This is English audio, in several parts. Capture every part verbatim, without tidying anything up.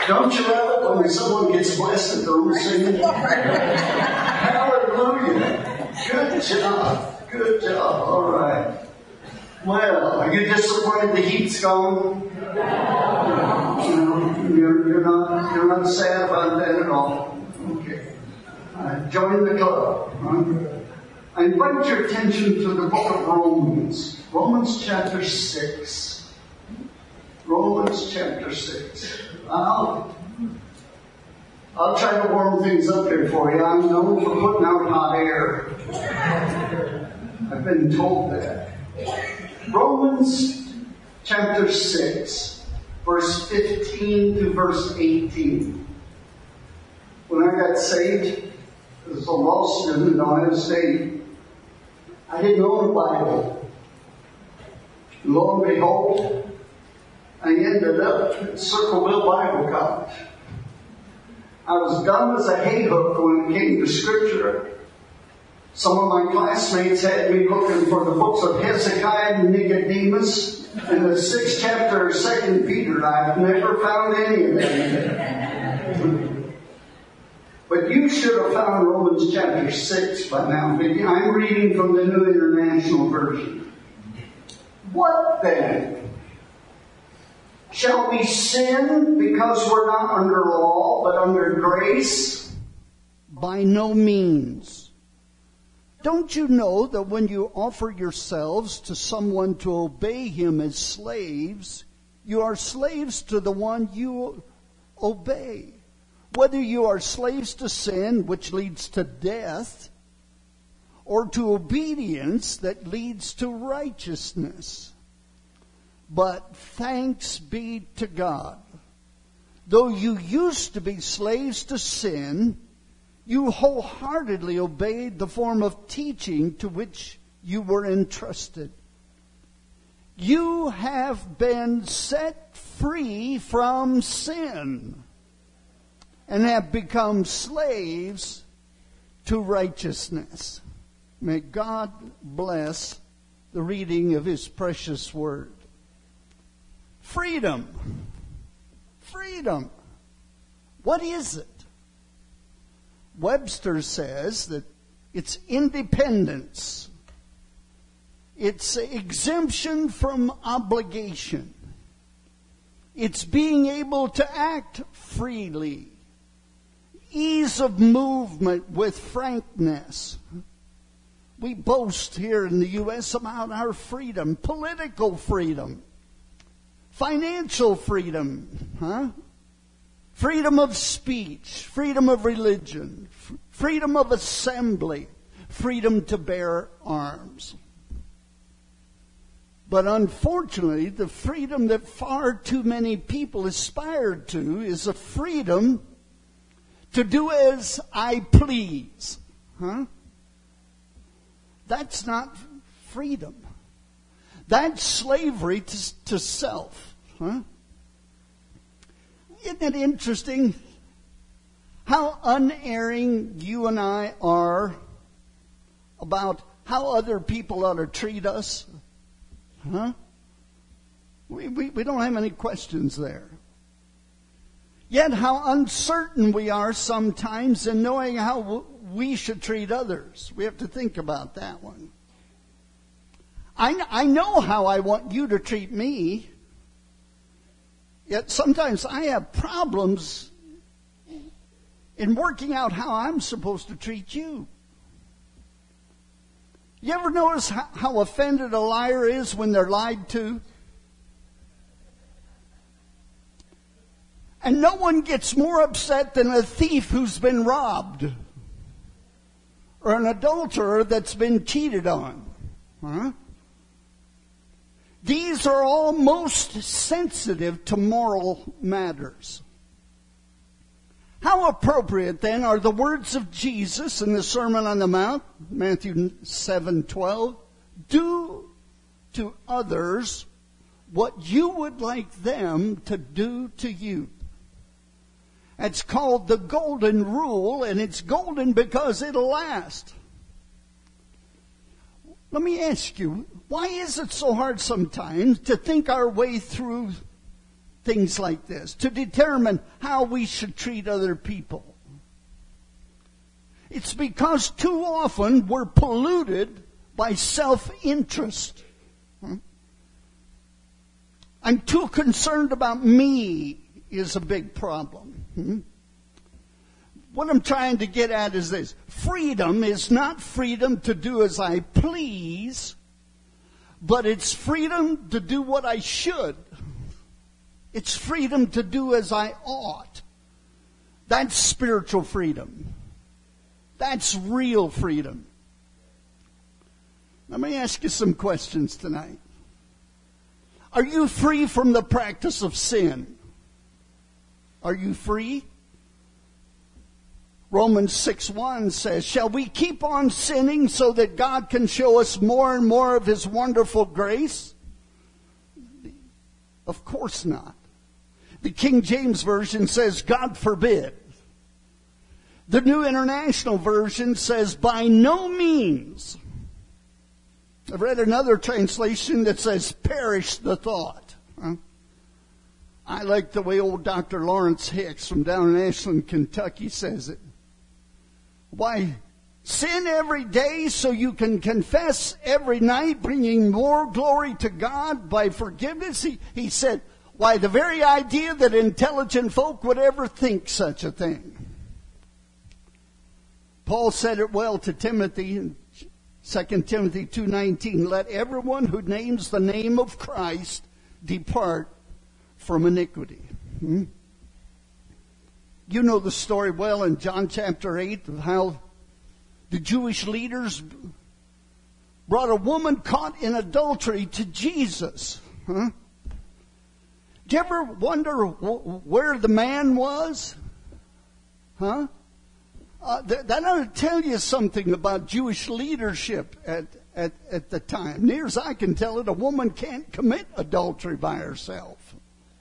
Don't you love it when someone gets blessed at their own singing? Hallelujah. Good job. Good job. All right. Well, are you disappointed the heat's gone? No, you're, you're not. You're not sad about that at all. Okay. Uh, join the club. Huh? I invite your attention to the book of Romans. Romans chapter six. Romans chapter six. I'll, I'll try to warm things up here for you. I'm known for putting out hot air. I've been told that. Romans chapter six, verse fifteen to verse eighteen. When I got saved as a law student in Ohio State, I didn't own a Bible. Lo and behold, I ended up at Circleville Bible College. I was dumb as a hayhook when it came to Scripture. Some of my classmates had me looking for the books of Hezekiah and Nicodemus and the sixth chapter of Second Peter. I've never found any of them. But you should have found Romans chapter six by now. I'm reading from the New International Version. What then? Shall we sin because we're not under law, but under grace? By no means. Don't you know that when you offer yourselves to someone to obey him as slaves, you are slaves to the one you obey? Whether you are slaves to sin, which leads to death, or to obedience that leads to righteousness. But thanks be to God. Though you used to be slaves to sin, you wholeheartedly obeyed the form of teaching to which you were entrusted. You have been set free from sin and have become slaves to righteousness. May God bless the reading of His precious word. Freedom. Freedom. What is it? Webster says that it's independence. It's exemption from obligation. It's being able to act freely. Ease of movement with frankness. We boast here in the U S about our freedom, political freedom, financial freedom, huh? Freedom of speech, freedom of religion, f- freedom of assembly, freedom to bear arms. But unfortunately, the freedom that far too many people aspire to is a freedom to do as I please. Huh? That's not freedom. That's slavery to, to self. Huh? Isn't it interesting how unerring you and I are about how other people ought to treat us? Huh? We, we, we don't have any questions there. Yet how uncertain we are sometimes in knowing how w- we should treat others. We have to think about that one. I, I know how I want you to treat me. Yet sometimes I have problems in working out how I'm supposed to treat you. You ever notice how, how offended a liar is when they're lied to? And no one gets more upset than a thief who's been robbed, or an adulterer that's been cheated on. Huh? These are all most sensitive to moral matters. How appropriate then are the words of Jesus in the Sermon on the Mount, Matthew seven twelve? Do to others what you would like them to do to you. It's called the golden rule, and it's golden because it'll last. Let me ask you, why is it so hard sometimes to think our way through things like this, to determine how we should treat other people. It's because too often we're polluted by self-interest. I'm too concerned about me is a big problem. What I'm trying to get at is this. Freedom is not freedom to do as I please, but it's freedom to do what I should. It's freedom to do as I ought. That's spiritual freedom. That's real freedom. Let me ask you some questions tonight. Are you free from the practice of sin? Are you free? Romans six one says, shall we keep on sinning so that God can show us more and more of His wonderful grace? Of course not. The King James Version says, God forbid. The New International Version says, by no means. I've read another translation that says, perish the thought. Huh? I like the way old Doctor Lawrence Hicks from down in Ashland, Kentucky says it. Why, sin every day so you can confess every night, bringing more glory to God by forgiveness? He, he said, why, the very idea that intelligent folk would ever think such a thing. Paul said it well to Timothy in Second Timothy two nineteen, let everyone who names the name of Christ depart from iniquity. Hmm? You know the story well in John chapter eight of how the Jewish leaders brought a woman caught in adultery to Jesus. Huh? Do you ever wonder where the man was? Huh? Uh, that, that ought to tell you something about Jewish leadership at, at, at the time. Near as I can tell it, a woman can't commit adultery by herself.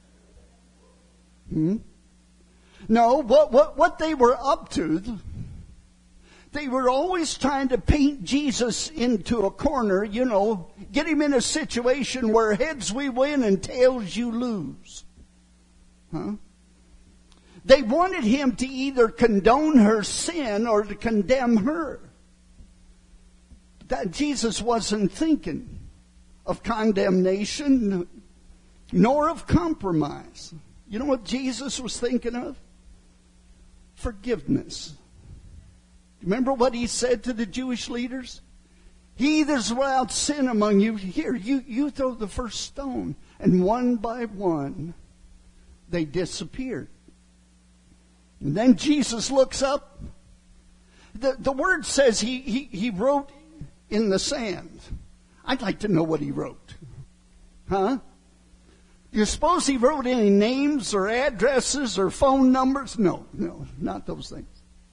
Hmm? No, what, what, what they were up to, they were always trying to paint Jesus into a corner, you know, get him in a situation where heads we win and tails you lose. Huh? They wanted him to either condone her sin or to condemn her. That Jesus wasn't thinking of condemnation nor of compromise. You know what Jesus was thinking of? Forgiveness. Remember what he said to the Jewish leaders? He that's without sin among you, here, you, you throw the first stone. And one by one, they disappeared. And then Jesus looks up. The, the word says he, he, he wrote in the sand. I'd like to know what he wrote. Huh? Do you suppose he wrote any names or addresses or phone numbers? No, no, not those things.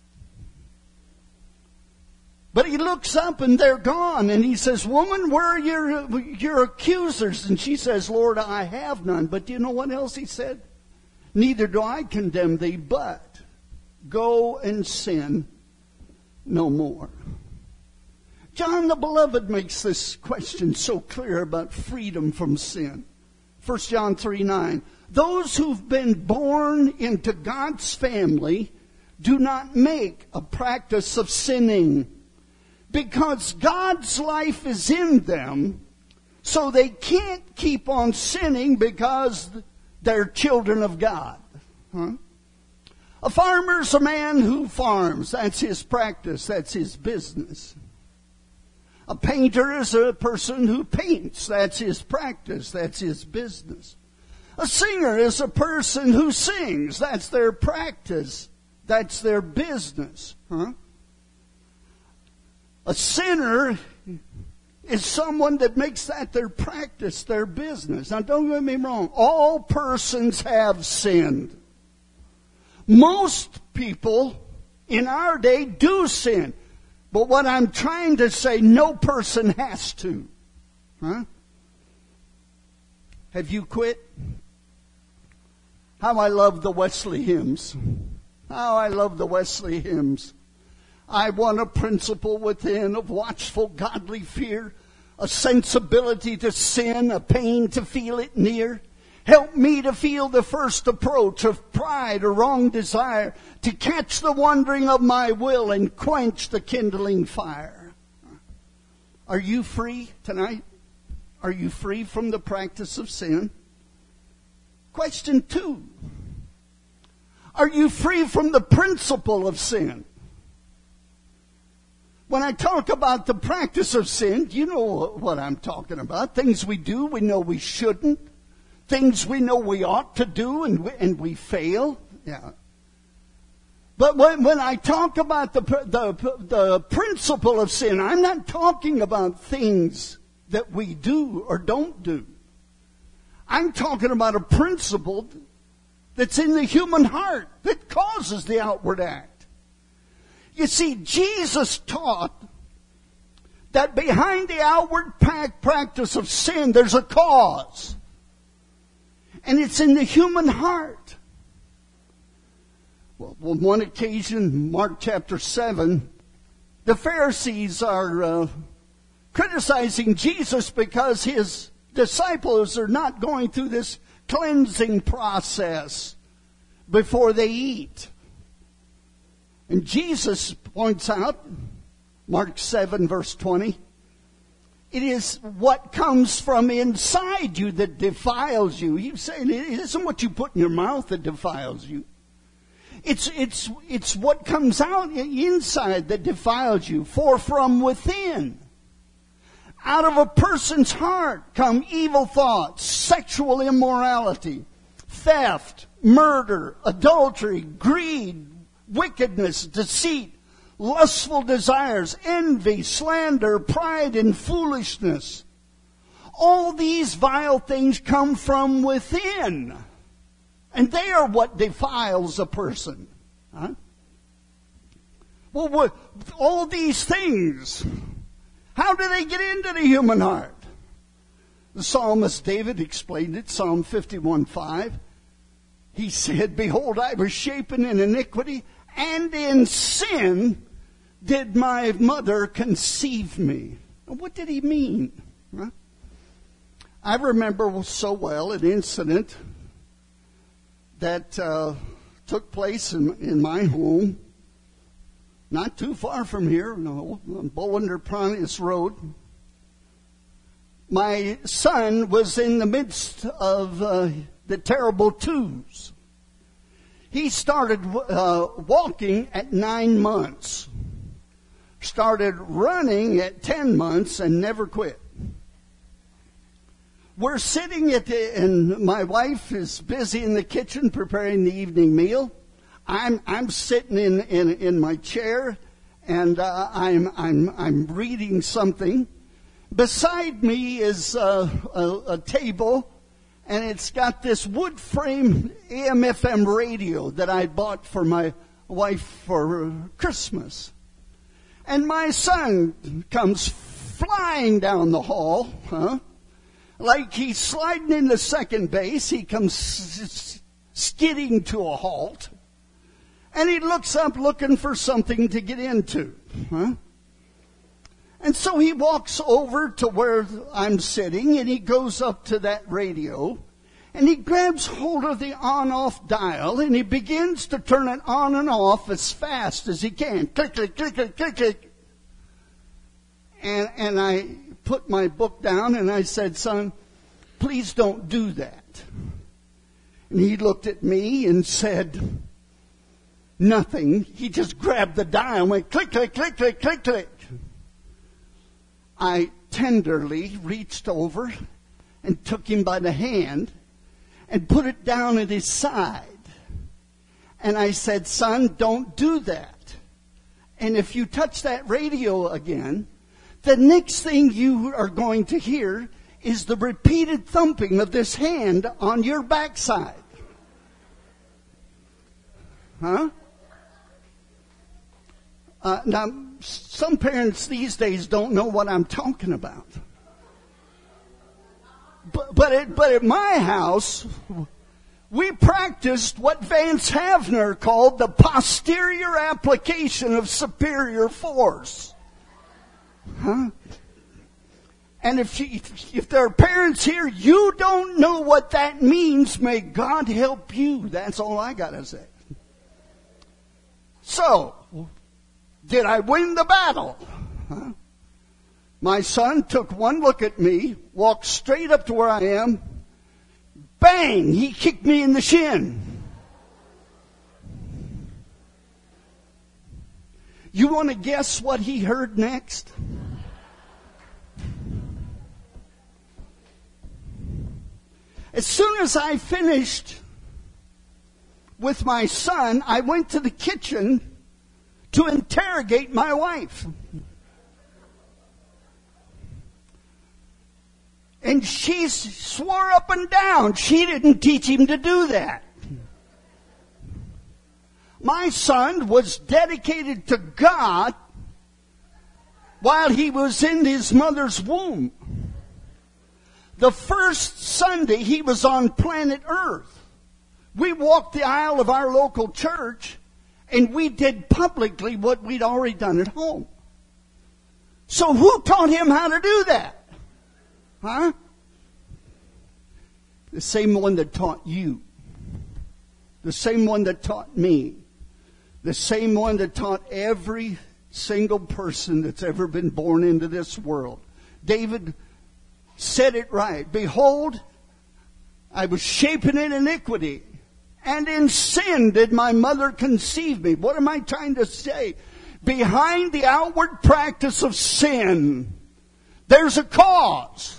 But he looks up and they're gone. And he says, woman, where are your, your accusers? And she says, Lord, I have none. But do you know what else he said? Neither do I condemn thee, but go and sin no more. John the Beloved makes this question so clear about freedom from sin. First John three nine. Those who've been born into God's family do not make a practice of sinning, because God's life is in them, so they can't keep on sinning because they're children of God. Huh? A farmer's a man who farms. That's his practice. That's his business. A painter is a person who paints. That's his practice. That's his business. A singer is a person who sings. That's their practice. That's their business. Huh? A sinner is someone that makes that their practice, their business. Now, don't get me wrong. All persons have sinned. Most people in our day do sin. But what I'm trying to say, no person has to. Huh? Have you quit? How I love the Wesley hymns. How I love the Wesley hymns. I want a principle within of watchful godly fear, a sensibility to sin, a pain to feel it near. Help me to feel the first approach of pride or wrong desire, to catch the wandering of my will and quench the kindling fire. Are you free tonight? Are you free from the practice of sin? Question two. Are you free from the principle of sin? When I talk about the practice of sin, you know what I'm talking about. Things we do, we know we shouldn't. Things we know we ought to do and we, and we fail. Yeah. But when, when I talk about the, the, the principle of sin, I'm not talking about things that we do or don't do. I'm talking about a principle that's in the human heart that causes the outward act. You see, Jesus taught that behind the outward practice of sin, there's a cause. And it's in the human heart. Well, on one occasion, Mark chapter seven, the Pharisees are uh, criticizing Jesus because his disciples are not going through this cleansing process before they eat. And Jesus points out, Mark seven verse twenty, it is what comes from inside you that defiles you. He's saying it isn't what you put in your mouth that defiles you. It's, it's, it's what comes out inside that defiles you. For from within, out of a person's heart, come evil thoughts, sexual immorality, theft, murder, adultery, greed, wickedness, deceit, lustful desires, envy, slander, pride, and foolishness. All these vile things come from within. And they are what defiles a person. Huh? Well, what, all these things, how do they get into the human heart? The psalmist David explained it, Psalm fifty-one five. He said, behold, I was shapen in iniquity, and in sin did my mother conceive me. What did he mean? Huh? I remember so well an incident that uh, took place in, in my home, not too far from here, no, on Bolander Pranis Road. My son was in the midst of uh, the terrible twos. He started uh, walking at nine months. Started running at ten months and never quit. We're sitting at the, and my wife is busy in the kitchen preparing the evening meal. I'm I'm sitting in in, in my chair, and uh, I'm I'm I'm reading something. Beside me is uh, a, a table, and it's got this wood frame A M F M radio that I bought for my wife for Christmas. And my son comes flying down the hall, huh? Like he's sliding into second base. He comes skidding to a halt. And he looks up looking for something to get into, huh? And so he walks over to where I'm sitting, and he goes up to that radio, and he grabs hold of the on-off dial, and he begins to turn it on and off as fast as he can. Click, click, click, click, click, click. And, and I put my book down, and I said, son, please don't do that. And he looked at me and said nothing. He just grabbed the dial and went click, click, click, click, click, click. I tenderly reached over and took him by the hand and put it down at his side. And I said, son, don't do that. And if you touch that radio again, the next thing you are going to hear is the repeated thumping of this hand on your backside. Huh? Uh, now, some parents these days don't know what I'm talking about. But, but, at, but at my house, we practiced what Vance Havner called the posterior application of superior force. Huh? And if, you, if there are parents here, you don't know what that means. May God help you. That's all I got to say. So, did I win the battle? Huh? My son took one look at me, walked straight up to where I am. Bang! He kicked me in the shin. You want to guess what he heard next? As soon as I finished with my son, I went to the kitchen to interrogate my wife. And she swore up and down she didn't teach him to do that. My son was dedicated to God while he was in his mother's womb. The first Sunday he was on planet Earth, we walked the aisle of our local church and we did publicly what we'd already done at home. So who taught him how to do that? Huh? The same one that taught you. The same one that taught me. The same one that taught every single person that's ever been born into this world. David said it right. Behold, I was shapen in iniquity, and in sin did my mother conceive me. What am I trying to say? Behind the outward practice of sin, there's a cause.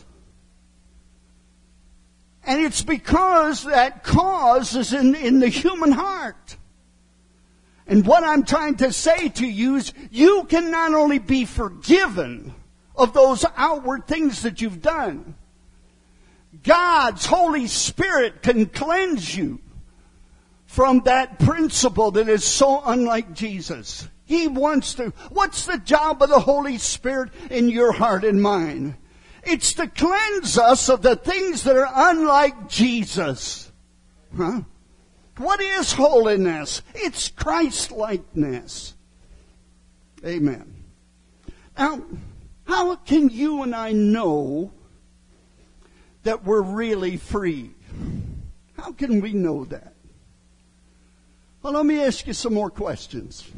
And it's because that cause is in, in the human heart. And what I'm trying to say to you is you can not only be forgiven of those outward things that you've done, God's Holy Spirit can cleanse you from that principle that is so unlike Jesus. He wants to. What's the job of the Holy Spirit in your heart and mind? It's to cleanse us of the things that are unlike Jesus. Huh? What is holiness? It's Christ-likeness. Amen. Now, how can you and I know that we're really free? How can we know that? Well, let me ask you some more questions.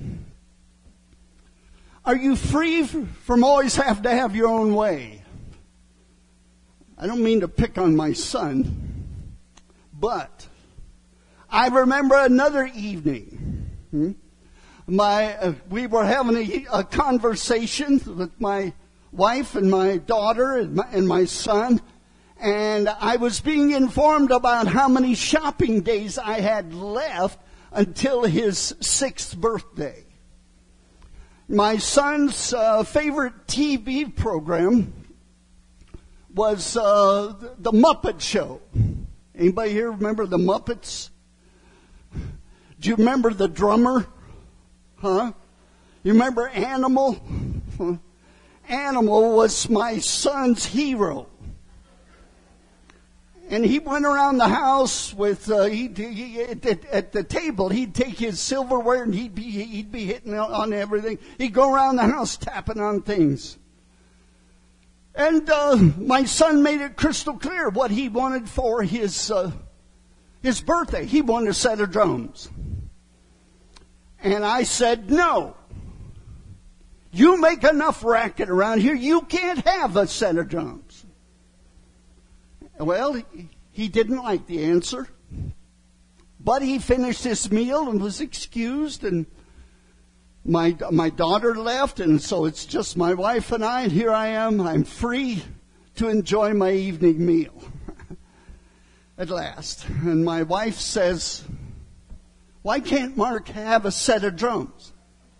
Are you free from always having to have your own way? I don't mean to pick on my son, but I remember another evening. Hmm? My uh, we were having a, a conversation with my wife and my daughter and my, and my son, and I was being informed about how many shopping days I had left until his sixth birthday. My son's uh, favorite T V program was uh, the Muppet Show. Anybody here remember the Muppets? Do you remember the drummer? Huh? You remember Animal? Animal was my son's hero. And he went around the house with, uh, he'd, he, at, at the table, he'd take his silverware and he'd be, he'd be hitting on everything. He'd go around the house tapping on things. And uh, my son made it crystal clear what he wanted for his uh, his birthday. He wanted a set of drums. And I said, no. You make enough racket around here, you can't have a set of drums. Well, he didn't like the answer. But he finished his meal and was excused, and my my daughter left, and so it's just my wife and I, and here I am. I'm free to enjoy my evening meal at last. And my wife says, why can't Mark have a set of drums?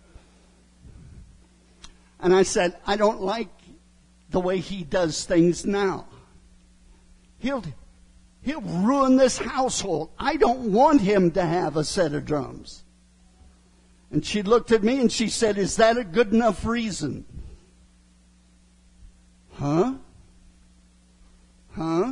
And I said, I don't like the way he does things now. He'll, he'll ruin this household. I don't want him to have a set of drums. And she looked at me and she said, is that a good enough reason? Huh? Huh?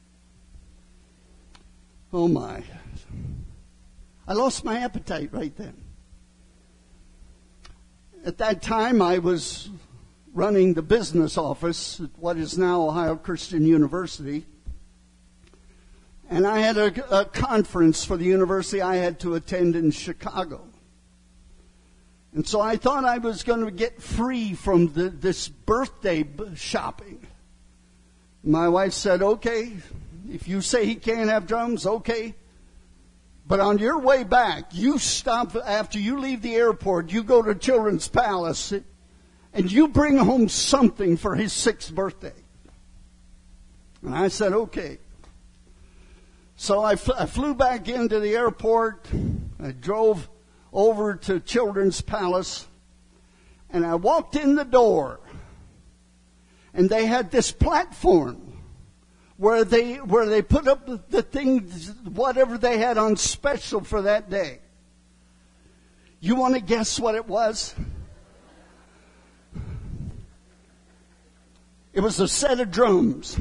Oh my. I lost my appetite right then. At that time I was running the business office at what is now Ohio Christian University. And I had a, a conference for the university I had to attend in Chicago. And so I thought I was going to get free from the, this birthday shopping. My wife said, okay, if you say he can't have drums, okay. But on your way back, you stop after you leave the airport, you go to Children's Palace, and you bring home something for his sixth birthday. And I said, okay. So I, fl- I flew back into the airport. I drove over to Children's Palace, and I walked in the door, and they had this platform where they where they put up the, the things, whatever they had on special for that day. You want to guess what it was? It was a set of drums.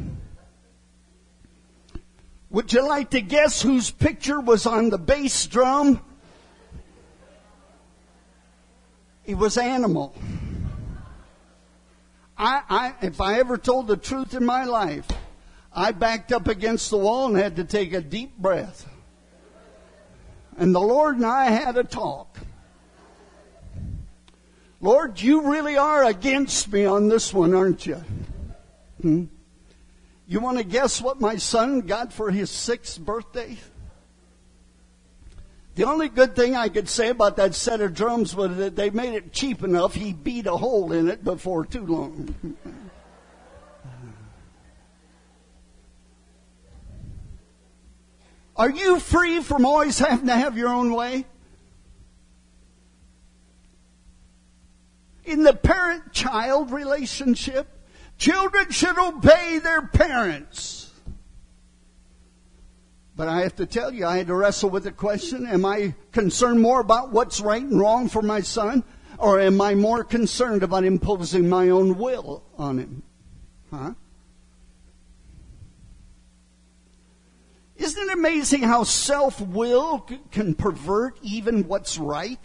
Would you like to guess whose picture was on the bass drum? It was Animal. I, I, if I ever told the truth in my life, I backed up against the wall and had to take a deep breath. And the Lord and I had a talk. Lord, you really are against me on this one, aren't you? Hmm? You want to guess what my son got for his sixth birthday? The only good thing I could say about that set of drums was that they made it cheap enough. He beat a hole in it before too long. Are you free from always having to have your own way? In the parent-child relationship, children should obey their parents. But I have to tell you, I had to wrestle with the question, am I concerned more about what's right and wrong for my son, or am I more concerned about imposing my own will on him? Huh? Isn't it amazing how self-will can pervert even what's right?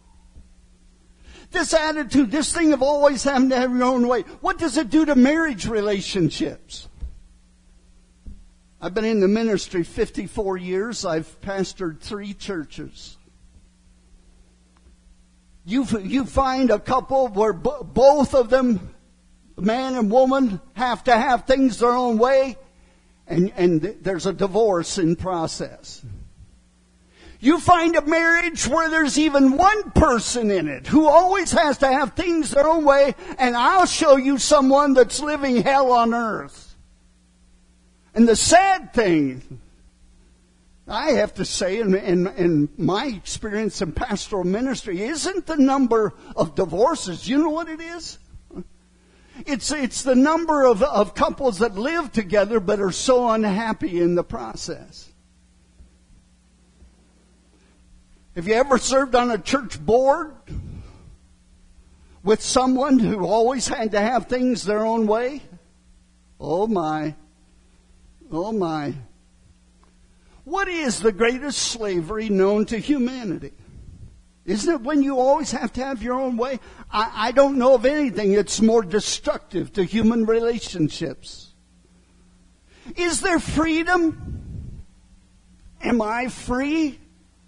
This attitude, this thing of always having to have your own way, what does it do to marriage relationships? I've been in the ministry fifty-four years. I've pastored three churches. You, you find a couple where b- both of them, man and woman, have to have things their own way, and, and there's a divorce in process. You find a marriage where there's even one person in it who always has to have things their own way, and I'll show you someone that's living hell on earth. And the sad thing, I have to say, in, in, in my experience in pastoral ministry, isn't the number of divorces. You know what it is? It's, it's the number of, of couples that live together but are so unhappy in the process. Have you ever served on a church board with someone who always had to have things their own way? Oh my. Oh my. What is the greatest slavery known to humanity? Isn't it when you always have to have your own way? I, I don't know of anything that's more destructive to human relationships. Is there freedom? Am I free?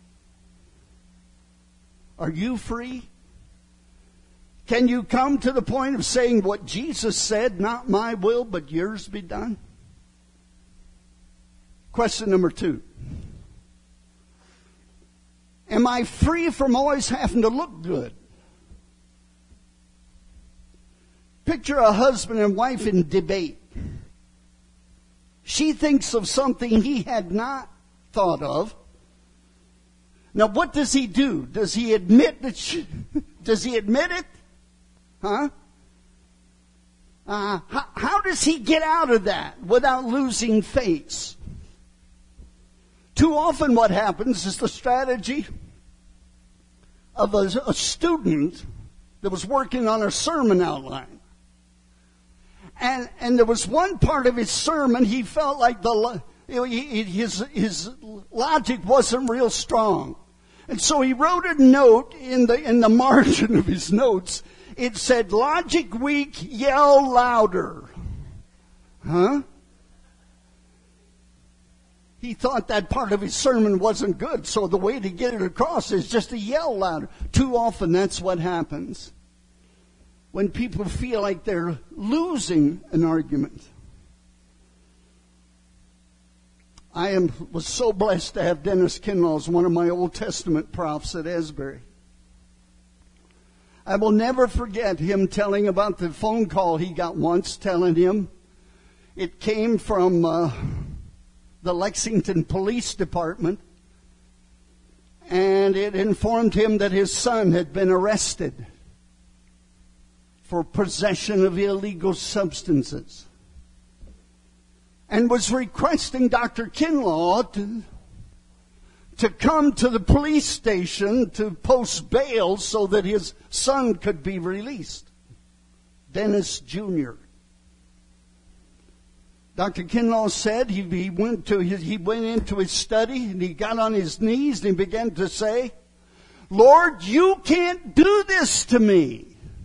Are you free? Can you come to the point of saying what Jesus said, not my will, but yours be done? Question number two. Am I free from always having to look good? Picture a husband and wife in debate. She thinks of something he had not thought of. Now, what does he do? Does he admit that she, does he admit it? Huh? Uh, how, how does he get out of that without losing face? Too often what happens is the strategy of a, a student that was working on a sermon outline. And, and there was one part of his sermon he felt like the his, his logic wasn't real strong. And so he wrote a note in the, in the margin of his notes. it said, logic weak, yell louder. Huh? He thought that part of his sermon wasn't good, so the way to get it across is just to yell louder. Too often that's what happens when people feel like they're losing an argument. I am was so blessed to have Dennis Kinlaw as one of my Old Testament profs at Asbury. I will never forget him telling about the phone call he got once, telling him it came from uh, the Lexington Police Department, and it informed him that his son had been arrested for possession of illegal substances, and was requesting Doctor Kinlaw to, to come to the police station to post bail so that his son could be released. Dennis Junior Doctor Kinlaw said he, he went to his, he went into his study and he got on his knees and he began to say, Lord, you can't do this to me.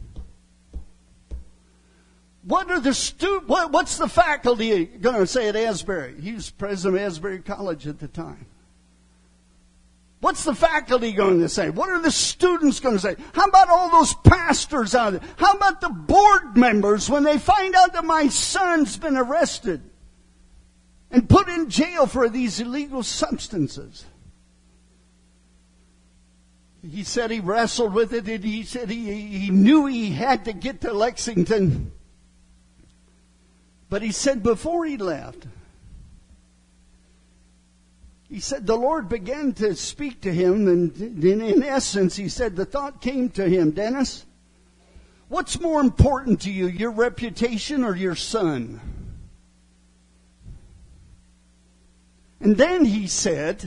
What are the stu- what, what's the faculty going to say at Asbury? He was president of Asbury College at the time. What's the faculty going to say? What are the students going to say? How about all those pastors out there? How about the board members when they find out that my son's been arrested and put in jail for these illegal substances? He said he wrestled with it, and he said he, he knew he had to get to Lexington. But he said before he left, he said the Lord began to speak to him, and in, in essence, he said the thought came to him, Dennis, what's more important to you, your reputation or your son? And then he said,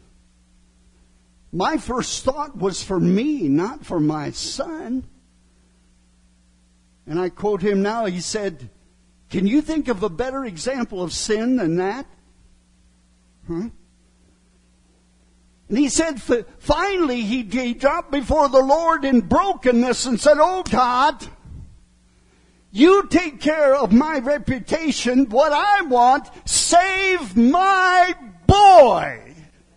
my first thought was for me, not for my son. And I quote him now, he said, can you think of a better example of sin than that? Huh? And he said, finally, he, he dropped before the Lord in brokenness and said, oh God, you take care of my reputation. What I want, save my boy.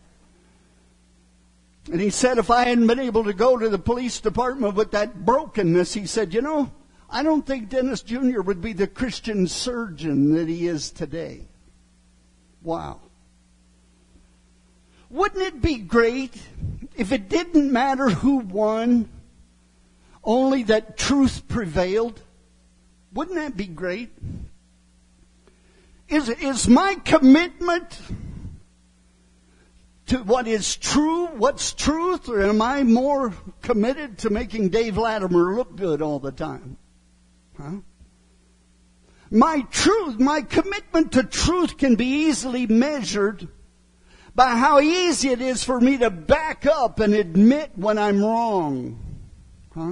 And he said, if I hadn't been able to go to the police department with that brokenness, he said, you know, I don't think Dennis Junior would be the Christian surgeon that he is today. Wow. Wouldn't it be great if it didn't matter who won, only that truth prevailed? Wouldn't that be great? Is, is my commitment to what is true, what's truth, or am I more committed to making Dave Latimer look good all the time? Huh? My truth, my commitment to truth can be easily measured by how easy it is for me to back up and admit when I'm wrong. Huh?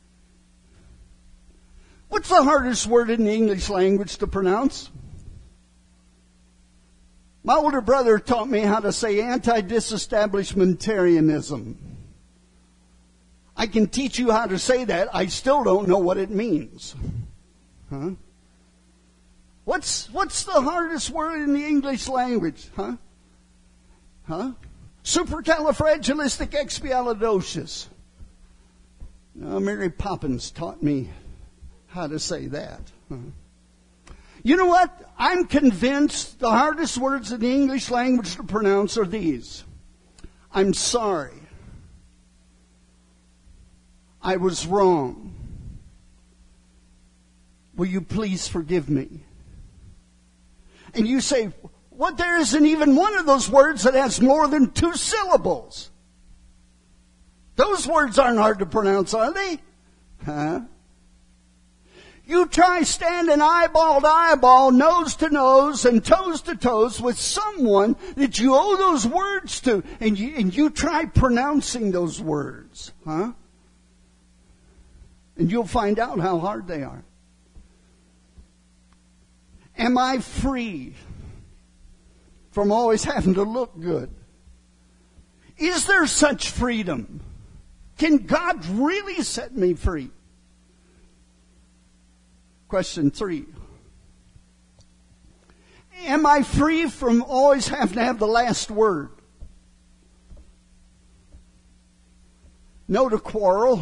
What's the hardest word in the English language to pronounce? My older brother taught me how to say anti-disestablishmentarianism. I can teach you how to say that. I still don't know what it means. Huh? What's, what's the hardest word in the English language? Huh? Huh? Supercalifragilisticexpialidocious. Now, Mary Poppins taught me how to say that. Huh? You know what? I'm convinced the hardest words in the English language to pronounce are these. I'm sorry. I was wrong. Will you please forgive me? And you say, what, there isn't even one of those words that has more than two syllables. Those words aren't hard to pronounce, are they? Huh? You try standing eyeball to eyeball, nose to nose, and toes to toes with someone that you owe those words to, and you, and you try pronouncing those words. Huh? And you'll find out how hard they are. Am I free from always having to look good? Is there such freedom? Can God really set me free? Question three. Am I free from always having to have the last word? No to quarrel.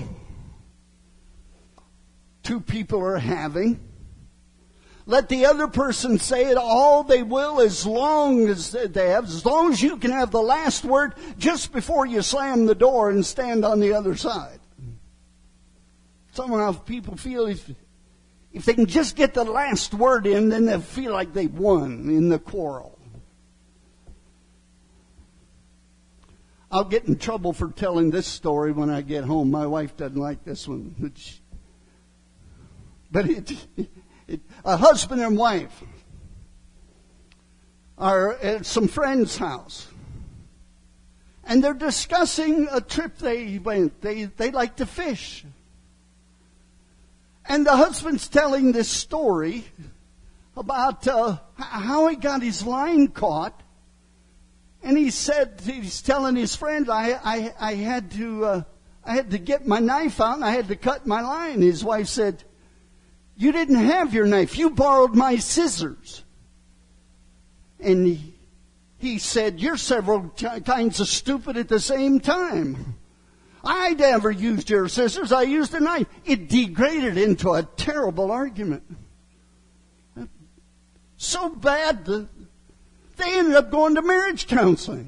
Two people are having. Let the other person say it all they will as long as they have, as long as you can have the last word just before you slam the door and stand on the other side. Somehow people feel if, if they can just get the last word in, then they'll feel like they've won in the quarrel. I'll get in trouble for telling this story when I get home. My wife doesn't like this one. But it... It, a husband and wife are at some friend's house, and they're discussing a trip they went. They they like to fish, and the husband's telling this story about uh, how he got his line caught, and he said he's telling his friend, "I I, I had to uh, I had to get my knife out and I had to cut my line." His wife said, "You didn't have your knife. You borrowed my scissors." And he, he said, "You're several t- kinds of stupid at the same time. I never used your scissors. I used a knife." It degraded into a terrible argument. So bad that they ended up going to marriage counseling.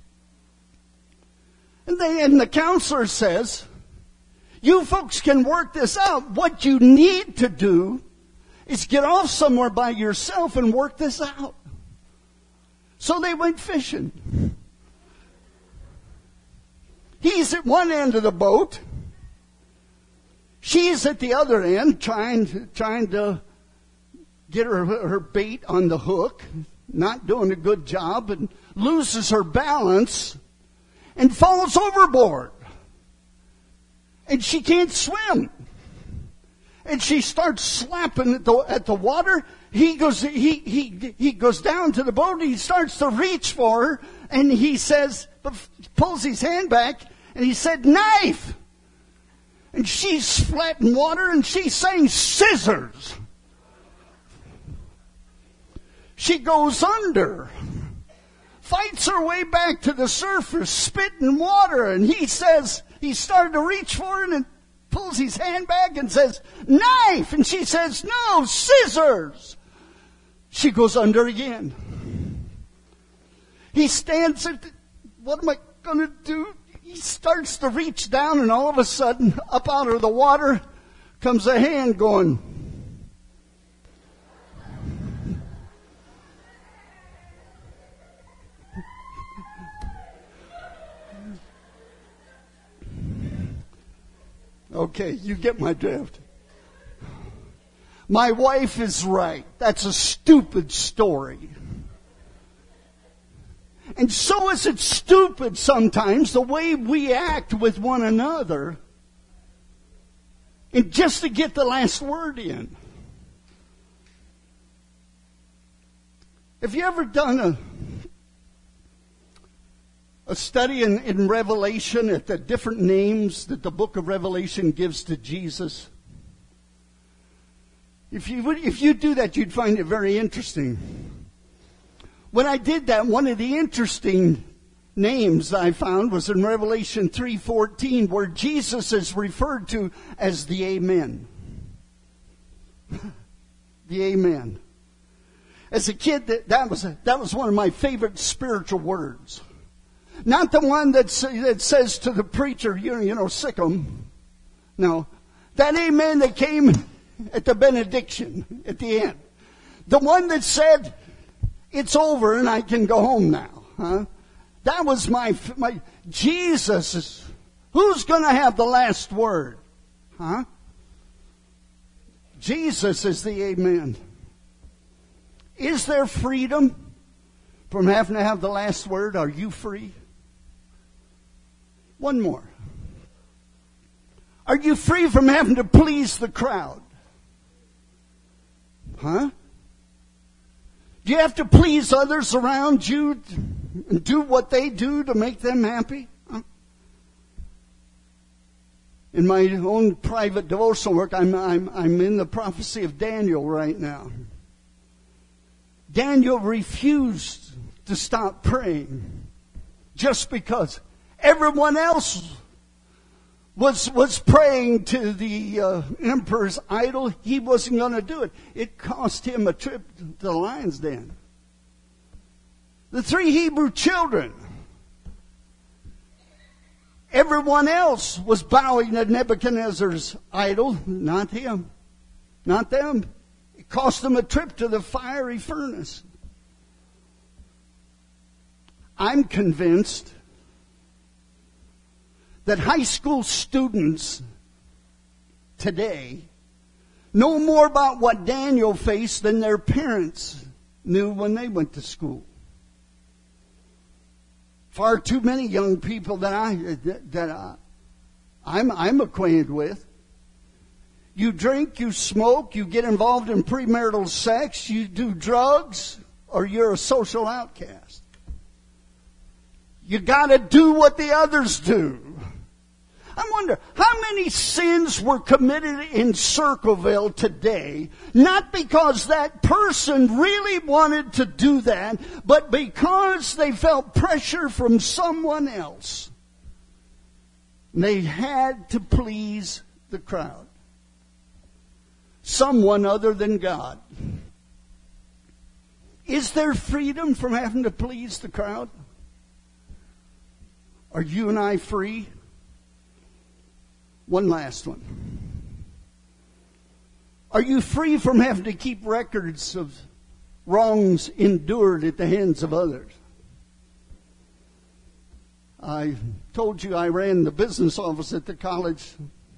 And, they, and the counselor says, "You folks can work this out. What you need to do is get off somewhere by yourself and work this out." So they went fishing. He's at one end of the boat. She's at the other end trying to, trying to get her, her bait on the hook, not doing a good job, and loses her balance and falls overboard. And she can't swim. And she starts slapping at the, at the water. He goes, he, he, he goes down to the boat. And he starts to reach for her. And he says, pulls his hand back. And he said, "Knife." And she's flat in water. And she's saying, "Scissors." She goes under. Fights her way back to the surface, spitting water. And he says, he started to reach for it and pulls his hand back and says, "Knife." And she says, "No, scissors." She goes under again. He stands there, what am I going to do? He starts to reach down, and all of a sudden, up out of the water comes a hand going, okay, you get my drift. My wife is right. That's a stupid story. And so is it stupid sometimes the way we act with one another, and just to get the last word in. Have you ever done a a study in, in Revelation at the different names that the book of Revelation gives to Jesus? If you would, if you do that, you'd find it very interesting. When I did that, one of the interesting names I found was in Revelation three fourteen, where Jesus is referred to as the Amen. The Amen. As a kid, that, that was a, that was one of my favorite spiritual words. Not the one that, that says to the preacher, you know, you know, sick 'em. No. That amen that came at the benediction at the end. The one that said, "It's over and I can go home now." Huh? That was my, my Jesus is, who's going to have the last word? Huh? Jesus is the Amen. Is there freedom from having to have the last word? Are you free? One more. Are you free from having to please the crowd? Huh? Do you have to please others around you and do what they do to make them happy? Huh? In my own private devotional work, I'm, I'm, I'm in the prophecy of Daniel right now. Daniel refused to stop praying just because everyone else was was praying to the uh, emperor's idol. He wasn't going to do it. It cost him a trip to the lion's den. The three Hebrew children, everyone else was bowing to Nebuchadnezzar's idol, not him, not them. It cost them a trip to the fiery furnace. I'm convinced that high school students today know more about what Daniel faced than their parents knew when they went to school. Far too many young people that I that, that I, I'm I'm acquainted with. You drink, you smoke, you get involved in premarital sex, you do drugs, or you're a social outcast. You got to do what the others do. I wonder, how many sins were committed in Circleville today, not because that person really wanted to do that, but because they felt pressure from someone else. They had to please the crowd. Someone other than God. Is there freedom from having to please the crowd? Are you and I free? One last one. Are you free from having to keep records of wrongs endured at the hands of others? I told you I ran the business office at the college.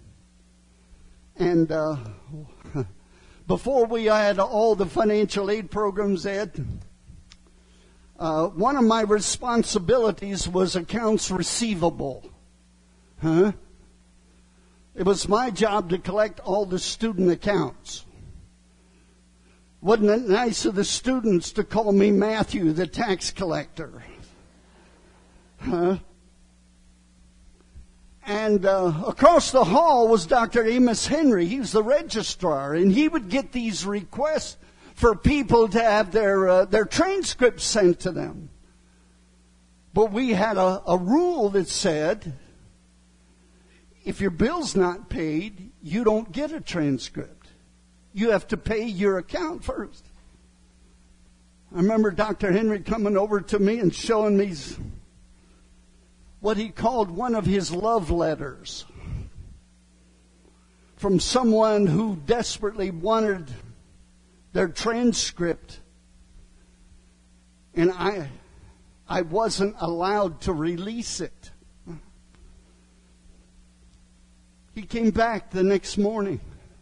And uh, before we had all the financial aid programs, Ed, uh, one of my responsibilities was accounts receivable. Huh? It was my job to collect all the student accounts. Wasn't it nice of the students to call me Matthew, the tax collector? Huh? And uh, across the hall was Doctor Amos Henry. He was the registrar, and he would get these requests for people to have their uh, their transcripts sent to them. But we had a, a rule that said, if your bill's not paid, you don't get a transcript. You have to pay your account first. I remember Doctor Henry coming over to me and showing me what he called one of his love letters from someone who desperately wanted their transcript. And I, I wasn't allowed to release it. He came back the next morning,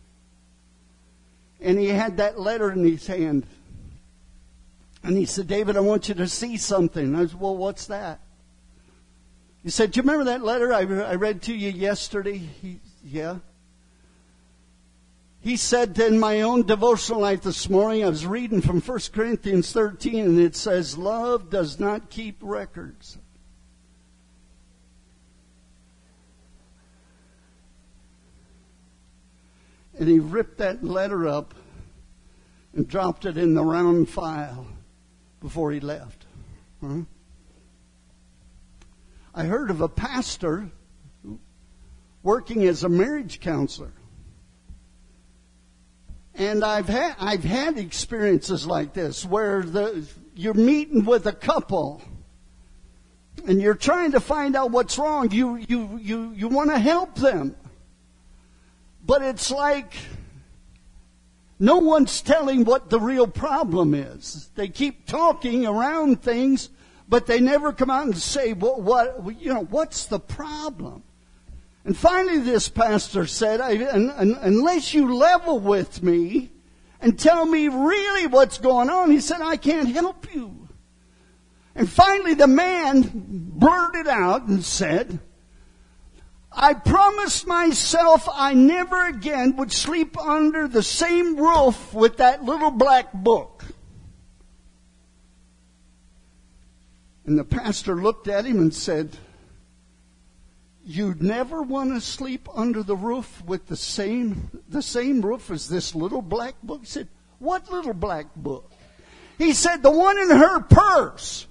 and he had that letter in his hand. And he said, David, I want you to see something. I said, well, what's that? He said, do you remember that letter I, I read to you yesterday? He, yeah. He said, in my own devotional life this morning, I was reading from First Corinthians thirteen, and it says, love does not keep records. And he ripped that letter up and dropped it in the round file before he left. Huh? I heard of a pastor working as a marriage counselor. And I've had I've had experiences like this where the you're meeting with a couple and you're trying to find out what's wrong. You you you you want to help them. But it's like no one's telling what the real problem is. They keep talking around things, but they never come out and say, what, what you know, what's the problem? And finally this pastor said, I, un, un, unless you level with me and tell me really what's going on, he said, I can't help you. And finally the man blurted out and said, I promised myself I never again would sleep under the same roof with that little black book. And the pastor looked at him and said, you'd never want to sleep under the roof with the same the same roof as this little black book? He said, what little black book? He said, the one in her purse.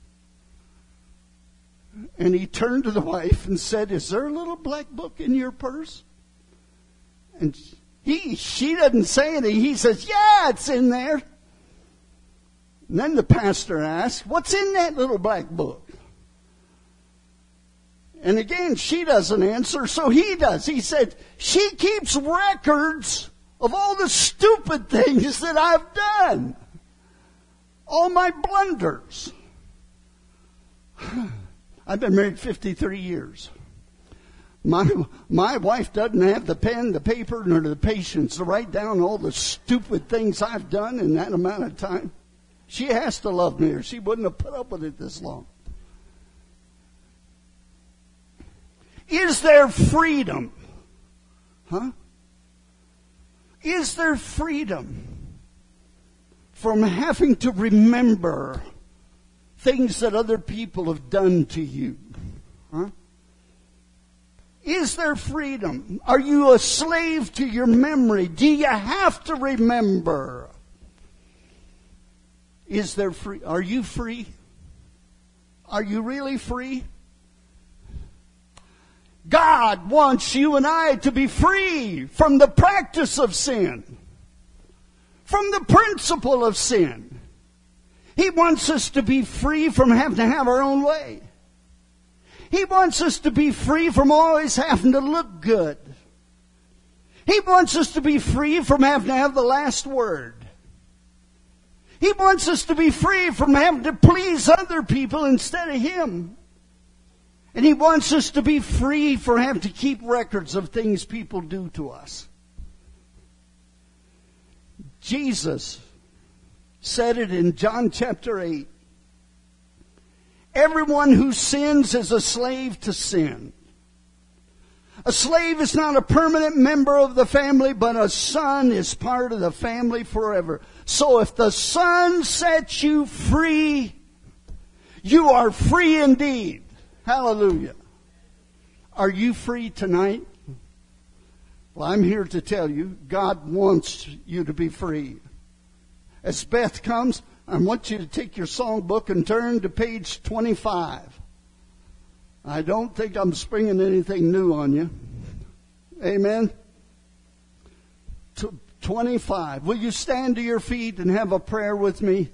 And he turned to the wife and said, is there a little black book in your purse? And he, she doesn't say anything. He says, yeah, it's in there. And then the pastor asked, what's in that little black book? And again, she doesn't answer, so he does. He said, she keeps records of all the stupid things that I've done. All my blunders. I've been married fifty-three years. My my wife doesn't have the pen, the paper, nor the patience to write down all the stupid things I've done in that amount of time. She has to love me or she wouldn't have put up with it this long. Is there freedom? Huh? Is there freedom from having to remember things that other people have done to you? Huh? Is there freedom? Are you a slave to your memory? Do you have to remember? Is there free? Are you free? Are you really free? God wants you and I to be free from the practice of sin, from the principle of sin. He wants us to be free from having to have our own way. He wants us to be free from always having to look good. He wants us to be free from having to have the last word. He wants us to be free from having to please other people instead of Him. And He wants us to be free from having to keep records of things people do to us. Jesus said it in John chapter eight. Everyone who sins is a slave to sin. A slave is not a permanent member of the family, but a son is part of the family forever. So if the Son sets you free, you are free indeed. Hallelujah. Are you free tonight? Well, I'm here to tell you, God wants you to be free. As Beth comes, I want you to take your songbook and turn to page twenty-five. I don't think I'm springing anything new on you. Amen. twenty-five. Will you stand to your feet and have a prayer with me?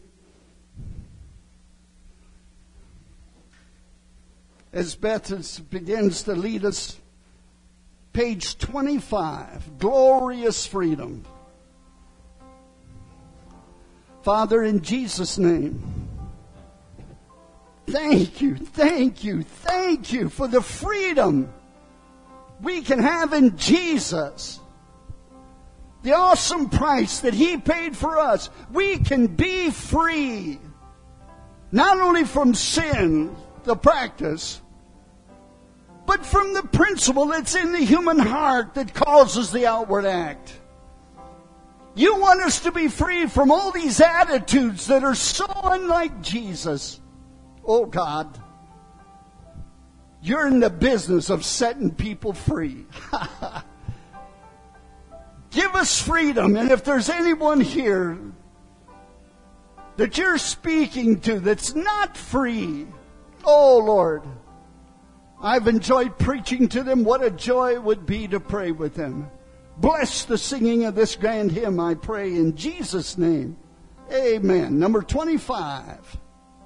As Beth begins to lead us, page twenty-five, glorious freedom. Father, in Jesus' name, thank you, thank you, thank you for the freedom we can have in Jesus. The awesome price that He paid for us. We can be free, not only from sin, the practice, but from the principle that's in the human heart that causes the outward act. You want us to be free from all these attitudes that are so unlike Jesus. Oh God, you're in the business of setting people free. Give us freedom. And if there's anyone here that you're speaking to that's not free, oh Lord, I've enjoyed preaching to them. What a joy it would be to pray with them. Bless the singing of this grand hymn, I pray in Jesus' name. Amen. Number twenty-five.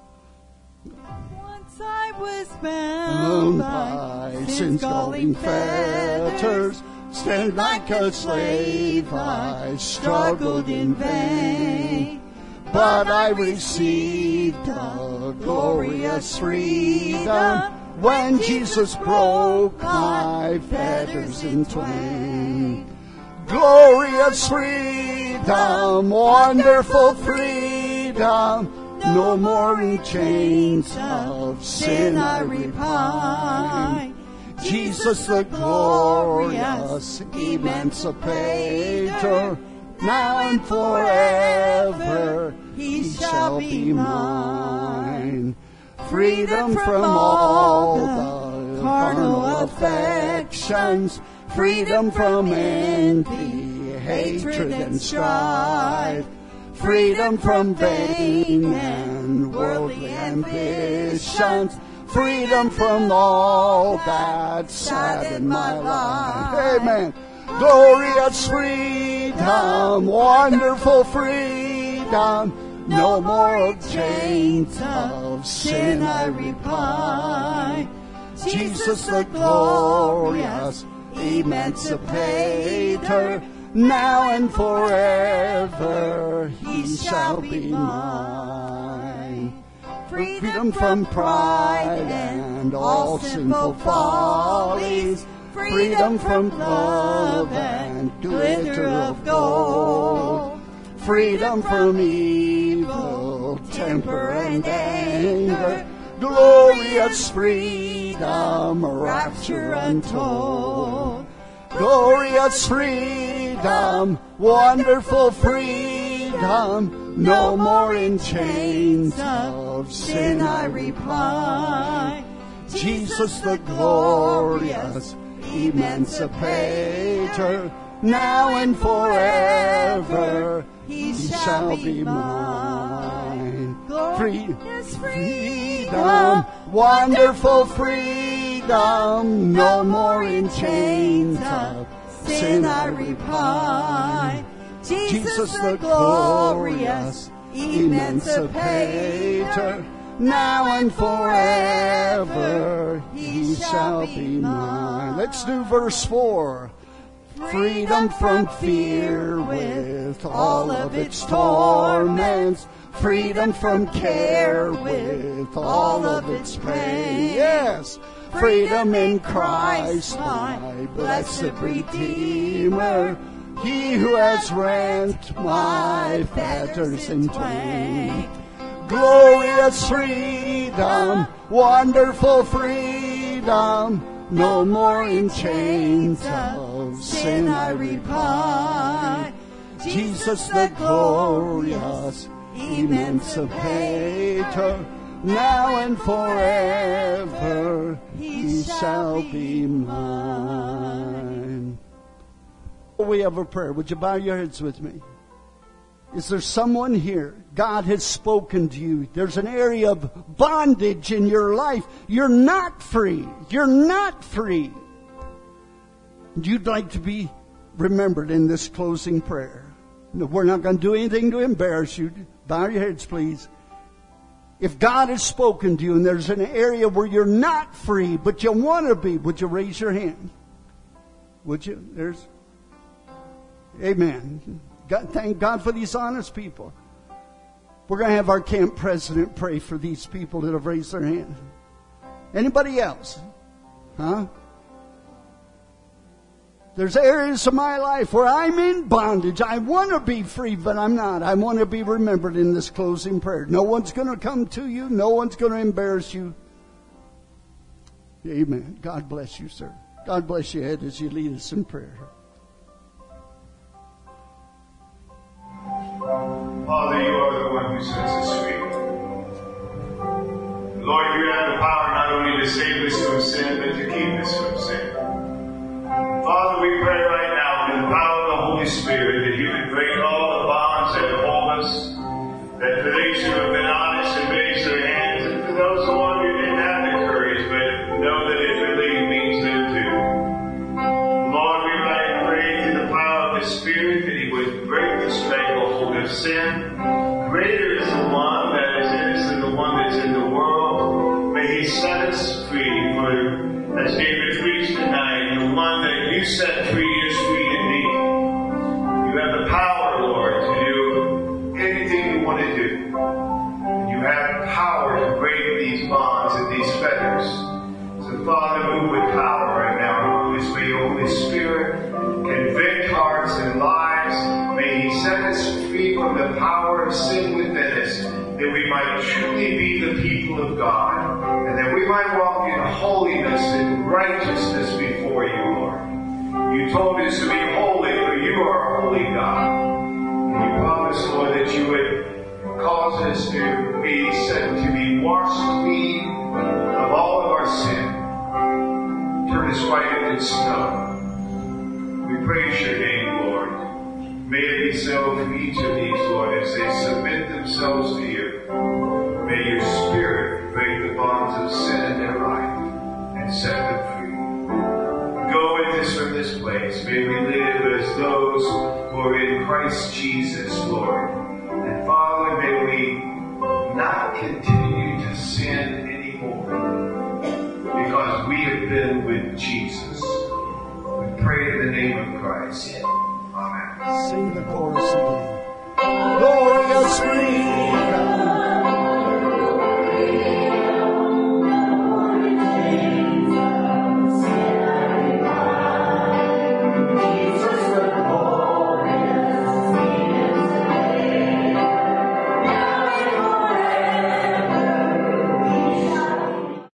Once I was bound by, by sin's galling fetters, stand like a slave, I struggled in vain. But I received a glorious freedom when Jesus broke my fetters in twain. Glorious freedom, wonderful freedom, no more in chains of sin I repine. Jesus the glorious emancipator, now and forever He shall be mine. Freedom from all the carnal affections, freedom from envy, hatred and strife, freedom from vain and worldly ambitions, freedom from all that sadden my life. Amen. Glorious freedom, wonderful freedom, no more chains of sin I repine. Jesus the glorious emancipator, now and forever he shall be mine. Freedom from pride and all sinful follies, freedom from love and glitter of gold, freedom from evil temper and anger, glorious freedom, rapture untold. Glorious freedom, wonderful freedom, no more in chains of sin I repine. Jesus the glorious emancipator, now and forever he shall be mine. Glorious freedom, wonderful freedom, no more in chains of sin I repine. Jesus the glorious emancipator, now and forever he shall be mine. Let's do verse four. Freedom from fear with all of its torments, freedom from care with all of its pain. Yes, freedom in Christ, my blessed Redeemer, he who has rent my fetters in twain. Glorious freedom, wonderful freedom, no more in chains of sin I repine. Jesus the glorious emancipator, now and forever he shall be mine. We have a prayer. Would you bow your heads with me? Is there someone here? God has spoken to you. There's an area of bondage in your life. You're not free. You're not free. You'd like to be remembered in this closing prayer. No, we're not going to do anything to embarrass you. Bow your heads, please. If God has spoken to you and there's an area where you're not free, but you want to be, would you raise your hand? Would you? There's... Amen. God, thank God for these honest people. We're going to have our camp president pray for these people that have raised their hand. Anybody else? Huh? There's areas of my life where I'm in bondage. I want to be free, but I'm not. I want to be remembered in this closing prayer. No one's going to come to you. No one's going to embarrass you. Amen. God bless you, sir. God bless you, Ed, as you lead us in prayer. Father, you are the one who sets us free. Lord, you have the power not only to save us from sin, but to keep us from sin. Father, we pray right now in the power of the Holy Spirit that you would break all the bonds that hold us, that for those who have been honest and raised their hands, and for those who didn't have the courage, but know that it really means them too. Lord, we pray through the power of the Spirit that he would break the stranglehold of sin. Greater is the one that is in us than the one that's in the world. May he set us free, for as David preached tonight, the one that you set free is free indeed. You have the power, Lord, to do anything you want to do. You have the power to break these bonds and these fetters. So, Father, move with power right now. Move as may your Holy Spirit convict hearts and lives. May he set us free from the power of sin within us, that we might truly be the people of God, and that we might walk in holiness and righteousness before you, Lord. You told us to be holy, for you are a holy God. And you promised, Lord, that you would cause us to be set to be washed clean of all of our sin. Turn earth is whiter than snow. We praise your name, Lord. May it be so for each of these, Lord, as they submit themselves to you. May your Spirit break the bonds of sin in their life and set them free. Go with us from this place. May we live as those who are in Christ Jesus, Lord. And Father, may we not continue to sin anymore because we have been with Jesus. We pray in the name of Christ. Amen. Sing the chorus.